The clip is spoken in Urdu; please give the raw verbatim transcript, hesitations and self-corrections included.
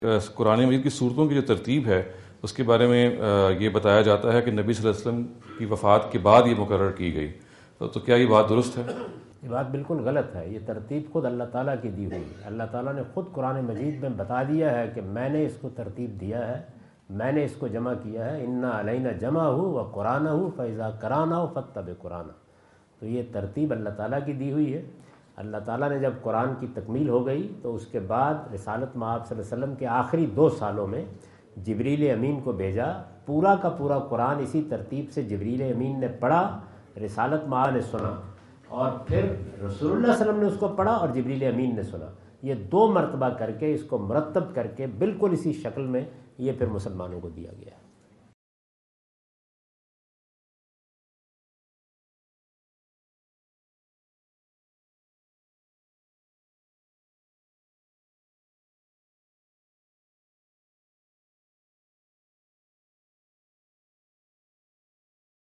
قرآن مجید کی صورتوں کی جو ترتیب ہے اس کے بارے میں یہ بتایا جاتا ہے کہ نبی صلی اللہ علیہ وسلم کی وفات کے بعد یہ مقرر کی گئی، تو تو کیا یہ بات درست ہے؟ یہ بات بالکل غلط ہے۔ یہ ترتیب خود اللہ تعالیٰ کی دی ہوئی ہے۔ اللہ تعالیٰ نے خود قرآن مجید میں بتا دیا ہے کہ میں نے اس کو ترتیب دیا ہے، میں نے اس کو جمع کیا ہے، انا علینا جمع ہو و قرآن ہو فیضا کرانا ہو فتب قرآن۔ تو یہ ترتیب اللہ تعالیٰ کی دی ہوئی ہے۔ اللہ تعالیٰ نے جب قرآن کی تکمیل ہو گئی تو اس کے بعد رسالت مآب صلی اللہ علیہ وسلم کے آخری دو سالوں میں جبریل امین کو بھیجا، پورا کا پورا قرآن اسی ترتیب سے جبریل امین نے پڑھا، رسالت مآب نے سنا، اور پھر رسول اللہ صلی اللہ علیہ وسلم نے اس کو پڑھا اور جبریل امین نے سنا۔ یہ دو مرتبہ کر کے اس کو مرتب کر کے بالکل اسی شکل میں یہ پھر مسلمانوں کو دیا گیا ہے۔